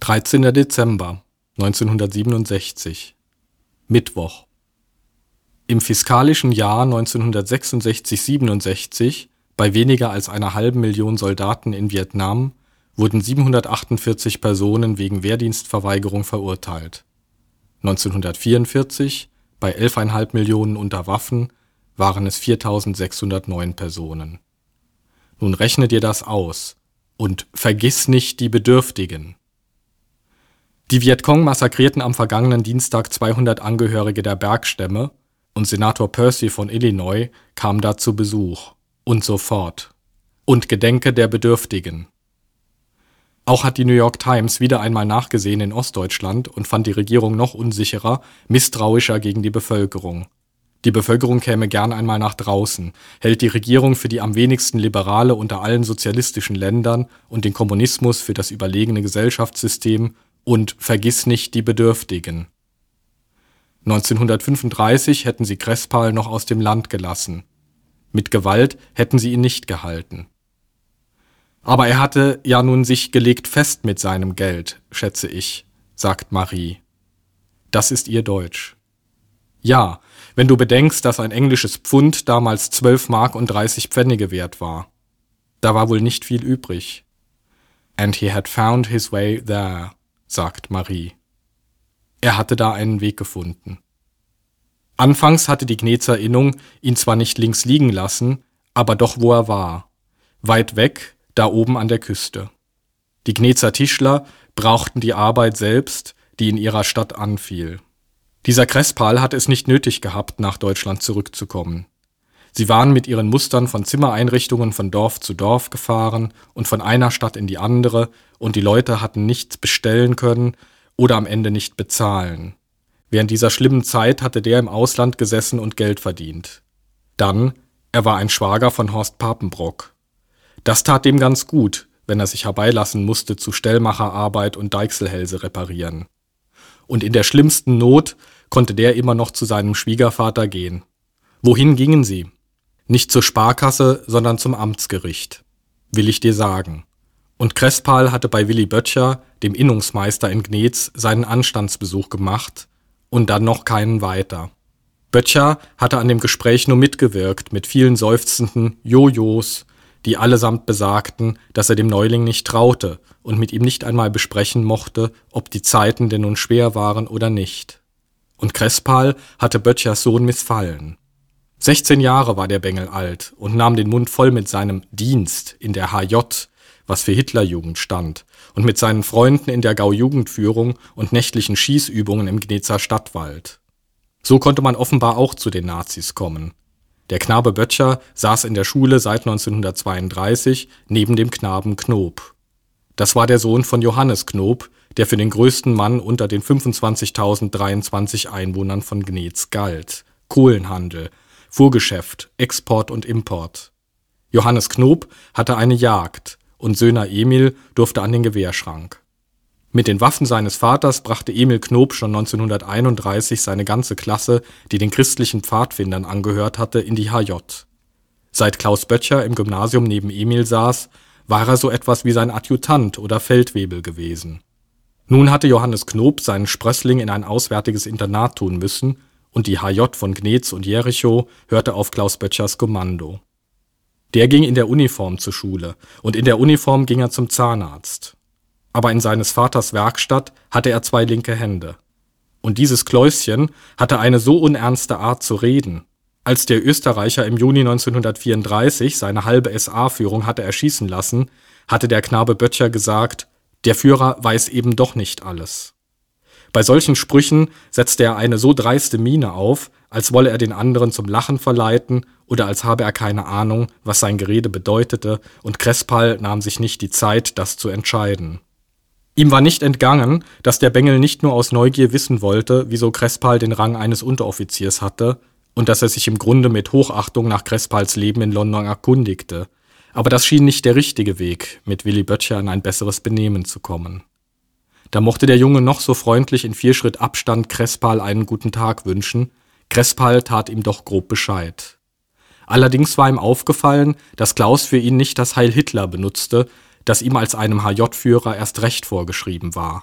13. Dezember 1967 Mittwoch. Im fiskalischen Jahr 1966/67, bei weniger als einer halben Million Soldaten in Vietnam, wurden 748 Personen wegen Wehrdienstverweigerung verurteilt. 1944, bei 11,5 Millionen unter Waffen, waren es 4.609 Personen. Nun rechne dir das aus und vergiss nicht die Bedürftigen. Die Vietcong massakrierten am vergangenen Dienstag 200 Angehörige der Bergstämme und Senator Percy von Illinois kam da zu Besuch. Und sofort. Und gedenke der Bedürftigen. Auch hat die New York Times wieder einmal nachgesehen in Ostdeutschland und fand die Regierung noch unsicherer, misstrauischer gegen die Bevölkerung. Die Bevölkerung käme gern einmal nach draußen, hält die Regierung für die am wenigsten liberale unter allen sozialistischen Ländern und den Kommunismus für das überlegene Gesellschaftssystem und vergiss nicht die Bedürftigen. 1935 hätten sie Cresspal noch aus dem Land gelassen. Mit Gewalt hätten sie ihn nicht gehalten. Aber er hatte ja nun sich gelegt fest mit seinem Geld, schätze ich, sagt Marie. Das ist ihr Deutsch. Ja, wenn du bedenkst, dass ein englisches Pfund damals 12 Mark und 30 Pfennige wert war. Da war wohl nicht viel übrig. And he had found his way there, sagt Marie. Er hatte da einen Weg gefunden. Anfangs hatte die Gnezer Innung ihn zwar nicht links liegen lassen, aber doch wo er war. Weit weg, da oben an der Küste. Die Gnezer Tischler brauchten die Arbeit selbst, die in ihrer Stadt anfiel. Dieser Cresspal hatte es nicht nötig gehabt, nach Deutschland zurückzukommen. Sie waren mit ihren Mustern von Zimmereinrichtungen von Dorf zu Dorf gefahren und von einer Stadt in die andere, und die Leute hatten nichts bestellen können oder am Ende nicht bezahlen. Während dieser schlimmen Zeit hatte der im Ausland gesessen und Geld verdient. Dann, er war ein Schwager von Horst Papenbrock. Das tat dem ganz gut, wenn er sich herbeilassen musste zu Stellmacherarbeit und Deichselhälse reparieren. Und in der schlimmsten Not konnte der immer noch zu seinem Schwiegervater gehen. Wohin gingen sie? Nicht zur Sparkasse, sondern zum Amtsgericht. Will ich dir sagen. Und Cresspal hatte bei Willy Böttcher, dem Innungsmeister in Gnez, seinen Anstandsbesuch gemacht und dann noch keinen weiter. Böttcher hatte an dem Gespräch nur mitgewirkt mit vielen seufzenden Jojos, die allesamt besagten, dass er dem Neuling nicht traute und mit ihm nicht einmal besprechen mochte, ob die Zeiten denn nun schwer waren oder nicht. Und Cresspal hatte Böttchers Sohn missfallen. 16 Jahre war der Bengel alt und nahm den Mund voll mit seinem Dienst in der HJ, was für Hitlerjugend stand, und mit seinen Freunden in der Gaujugendführung und nächtlichen Schießübungen im Gnezer Stadtwald. So konnte man offenbar auch zu den Nazis kommen. Der Knabe Böttcher saß in der Schule seit 1932 neben dem Knaben Knob. Das war der Sohn von Johannes Knob, der für den größten Mann unter den 25.023 Einwohnern von Gnez galt. Kohlenhandel, Fuhrgeschäft, Export und Import. Johannes Knob hatte eine Jagd und Söhner Emil durfte an den Gewehrschrank. Mit den Waffen seines Vaters brachte Emil Knob schon 1931 seine ganze Klasse, die den christlichen Pfadfindern angehört hatte, in die HJ. Seit Klaus Böttcher im Gymnasium neben Emil saß, war er so etwas wie sein Adjutant oder Feldwebel gewesen. Nun hatte Johannes Knob seinen Sprössling in ein auswärtiges Internat tun müssen, und die HJ von Gnez und Jerichow hörte auf Klaus Böttchers Kommando. Der ging in der Uniform zur Schule, und in der Uniform ging er zum Zahnarzt. Aber in seines Vaters Werkstatt hatte er 2 linke Hände. Und dieses Kläuschen hatte eine so unernste Art zu reden. Als der Österreicher im Juni 1934 seine halbe SA-Führung hatte erschießen lassen, hatte der Knabe Böttcher gesagt, der Führer weiß eben doch nicht alles. Bei solchen Sprüchen setzte er eine so dreiste Miene auf, als wolle er den anderen zum Lachen verleiten oder als habe er keine Ahnung, was sein Gerede bedeutete, und Cresspal nahm sich nicht die Zeit, das zu entscheiden. Ihm war nicht entgangen, dass der Bengel nicht nur aus Neugier wissen wollte, wieso Cresspal den Rang eines Unteroffiziers hatte, und dass er sich im Grunde mit Hochachtung nach Cresspals Leben in London erkundigte. Aber das schien nicht der richtige Weg, mit Willy Böttcher in ein besseres Benehmen zu kommen. Da mochte der Junge noch so freundlich in 4 Schritt Abstand Cresspal einen guten Tag wünschen, Cresspal tat ihm doch grob Bescheid. Allerdings war ihm aufgefallen, dass Klaus für ihn nicht das Heil Hitler benutzte, das ihm als einem HJ-Führer erst recht vorgeschrieben war.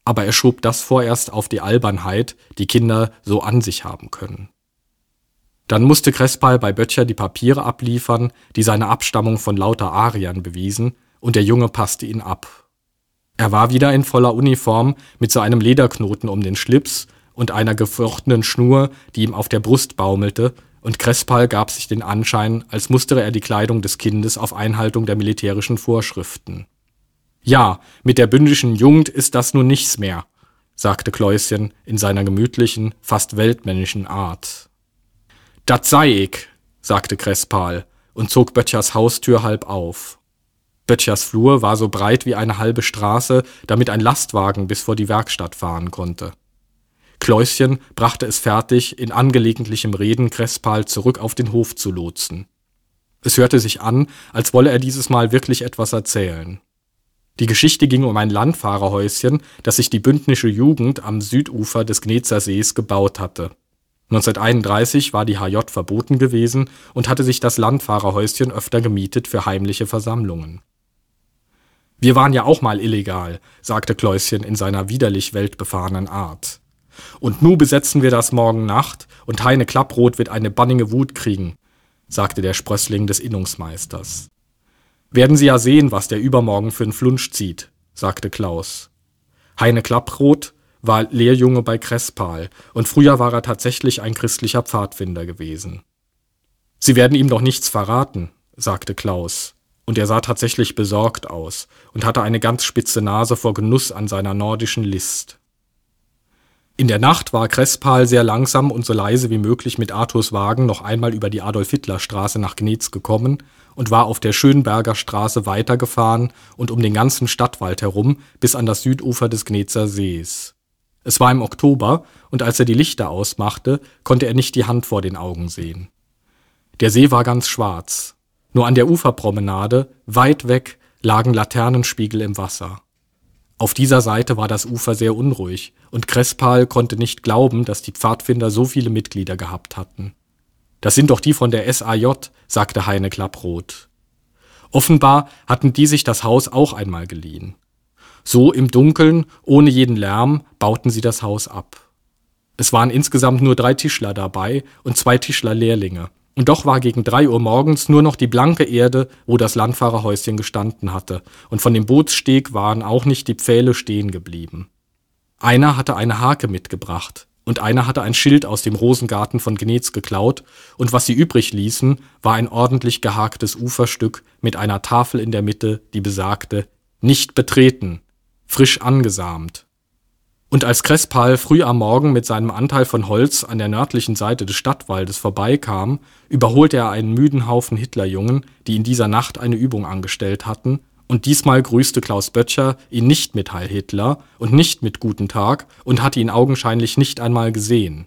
Aber er schob das vorerst auf die Albernheit, die Kinder so an sich haben können. Dann musste Crespal bei Böttcher die Papiere abliefern, die seine Abstammung von lauter Ariern bewiesen, und der Junge passte ihn ab. Er war wieder in voller Uniform mit so einem Lederknoten um den Schlips und einer geflochtenen Schnur, die ihm auf der Brust baumelte, und Crespal gab sich den Anschein, als mustere er die Kleidung des Kindes auf Einhaltung der militärischen Vorschriften. »Ja, mit der bündischen Jugend ist das nun nichts mehr«, sagte Kläuschen in seiner gemütlichen, fast weltmännischen Art. »Dat sei ich«, sagte Crespal und zog Böttchers Haustür halb auf. Böttchers Flur war so breit wie eine halbe Straße, damit ein Lastwagen bis vor die Werkstatt fahren konnte. Kläuschen brachte es fertig, in angelegentlichem Reden Crespal zurück auf den Hof zu lotsen. Es hörte sich an, als wolle er dieses Mal wirklich etwas erzählen. Die Geschichte ging um ein Landfahrerhäuschen, das sich die bündnische Jugend am Südufer des Gnezer Sees gebaut hatte. 1931 war die HJ verboten gewesen und hatte sich das Landfahrerhäuschen öfter gemietet für heimliche Versammlungen. »Wir waren ja auch mal illegal«, sagte Kläuschen in seiner widerlich weltbefahrenen Art. »Und nu besetzen wir das morgen Nacht und Heine Klapproth wird eine banninge Wut kriegen«, sagte der Sprössling des Innungsmeisters. »Werden Sie ja sehen, was der übermorgen für 'n Flunsch zieht«, sagte Klaus. Heine Klapproth war Lehrjunge bei Crespal und früher war er tatsächlich ein christlicher Pfadfinder gewesen. »Sie werden ihm doch nichts verraten«, sagte Klaus, und er sah tatsächlich besorgt aus und hatte eine ganz spitze Nase vor Genuss an seiner nordischen List. In der Nacht war Crespal sehr langsam und so leise wie möglich mit Arthurs Wagen noch einmal über die Adolf-Hitler-Straße nach Gnez gekommen und war auf der Schönberger Straße weitergefahren und um den ganzen Stadtwald herum bis an das Südufer des Gnezer Sees. Es war im Oktober, und als er die Lichter ausmachte, konnte er nicht die Hand vor den Augen sehen. Der See war ganz schwarz. Nur an der Uferpromenade, weit weg, lagen Laternenspiegel im Wasser. Auf dieser Seite war das Ufer sehr unruhig, und Crespal konnte nicht glauben, dass die Pfadfinder so viele Mitglieder gehabt hatten. »Das sind doch die von der SAJ«, sagte Heine Klapproth. Offenbar hatten die sich das Haus auch einmal geliehen. So im Dunkeln, ohne jeden Lärm, bauten sie das Haus ab. Es waren insgesamt nur 3 Tischler dabei und 2 Tischlerlehrlinge. Und doch war gegen 3 Uhr morgens nur noch die blanke Erde, wo das Landfahrerhäuschen gestanden hatte, und von dem Bootssteg waren auch nicht die Pfähle stehen geblieben. Einer hatte eine Hake mitgebracht, und einer hatte ein Schild aus dem Rosengarten von Gnez geklaut, und was sie übrig ließen, war ein ordentlich gehaktes Uferstück mit einer Tafel in der Mitte, die besagte »Nicht betreten«, frisch angesamt. Und als Crespal früh am Morgen mit seinem Anteil von Holz an der nördlichen Seite des Stadtwaldes vorbeikam, überholte er einen müden Haufen Hitlerjungen, die in dieser Nacht eine Übung angestellt hatten, und diesmal grüßte Klaus Böttcher ihn nicht mit Heil Hitler und nicht mit Guten Tag und hatte ihn augenscheinlich nicht einmal gesehen.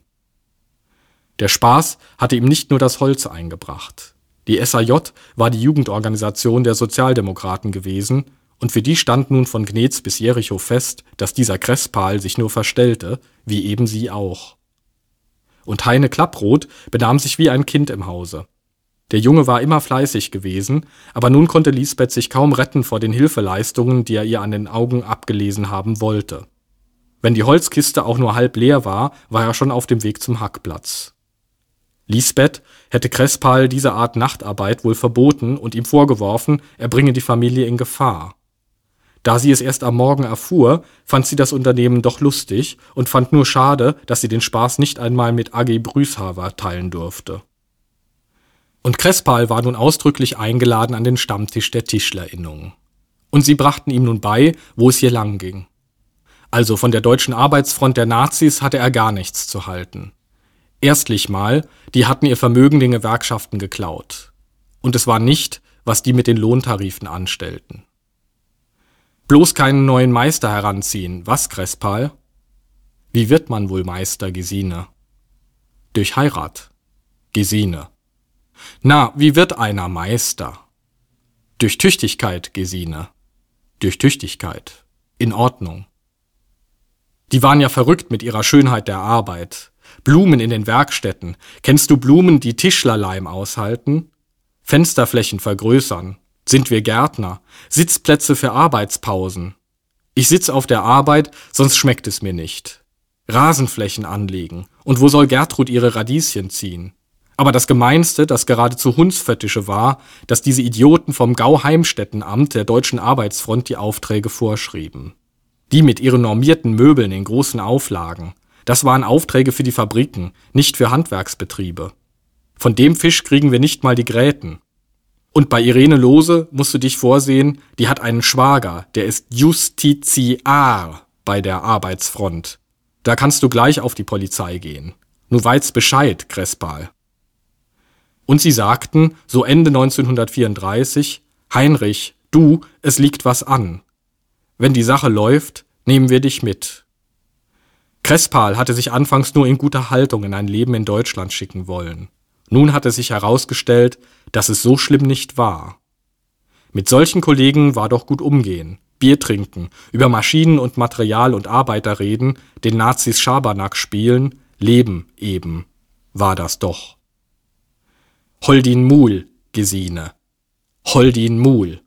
Der Spaß hatte ihm nicht nur das Holz eingebracht. Die SAJ war die Jugendorganisation der Sozialdemokraten gewesen, und für die stand nun von Gnez bis Jericho fest, dass dieser Crespal sich nur verstellte, wie eben sie auch. Und Heine Klapproth benahm sich wie ein Kind im Hause. Der Junge war immer fleißig gewesen, aber nun konnte Lisbeth sich kaum retten vor den Hilfeleistungen, die er ihr an den Augen abgelesen haben wollte. Wenn die Holzkiste auch nur halb leer war, war er schon auf dem Weg zum Hackplatz. Lisbeth hätte Crespal diese Art Nachtarbeit wohl verboten und ihm vorgeworfen, er bringe die Familie in Gefahr. Da sie es erst am Morgen erfuhr, fand sie das Unternehmen doch lustig und fand nur schade, dass sie den Spaß nicht einmal mit A.G. Brüßhaver teilen durfte. Und Crespal war nun ausdrücklich eingeladen an den Stammtisch der Tischlerinnung. Und sie brachten ihm nun bei, wo es hier lang ging. Also von der Deutschen Arbeitsfront der Nazis hatte er gar nichts zu halten. Erstlich mal, die hatten ihr Vermögen den Gewerkschaften geklaut. Und es war nicht, was die mit den Lohntarifen anstellten. Bloß keinen neuen Meister heranziehen, was, Crespal? Wie wird man wohl Meister, Gesine? Durch Heirat, Gesine. Na, wie wird einer Meister? Durch Tüchtigkeit, Gesine. Durch Tüchtigkeit. In Ordnung. Die waren ja verrückt mit ihrer Schönheit der Arbeit. Blumen in den Werkstätten. Kennst du Blumen, die Tischlerleim aushalten? Fensterflächen vergrößern. Sind wir Gärtner? Sitzplätze für Arbeitspausen. Ich sitz auf der Arbeit, sonst schmeckt es mir nicht. Rasenflächen anlegen. Und wo soll Gertrud ihre Radieschen ziehen? Aber das Gemeinste, das geradezu Hundsföttische war, dass diese Idioten vom Gau-Heimstättenamt der Deutschen Arbeitsfront die Aufträge vorschrieben. Die mit ihren normierten Möbeln in großen Auflagen. Das waren Aufträge für die Fabriken, nicht für Handwerksbetriebe. Von dem Fisch kriegen wir nicht mal die Gräten. Und bei Irene Lohse musst du dich vorsehen, die hat einen Schwager, der ist Justiziar bei der Arbeitsfront. Da kannst du gleich auf die Polizei gehen. Nu weißt Bescheid, Crespal. Und sie sagten, so Ende 1934, Heinrich, du, es liegt was an. Wenn die Sache läuft, nehmen wir dich mit. Crespal hatte sich anfangs nur in guter Haltung in ein Leben in Deutschland schicken wollen. Nun hatte sich herausgestellt, dass es so schlimm nicht war. Mit solchen Kollegen war doch gut umgehen, Bier trinken, über Maschinen und Material und Arbeiter reden, den Nazis Schabernack spielen, leben eben, war das doch. Holdin Muhl, Gesine. Holdin Muhl.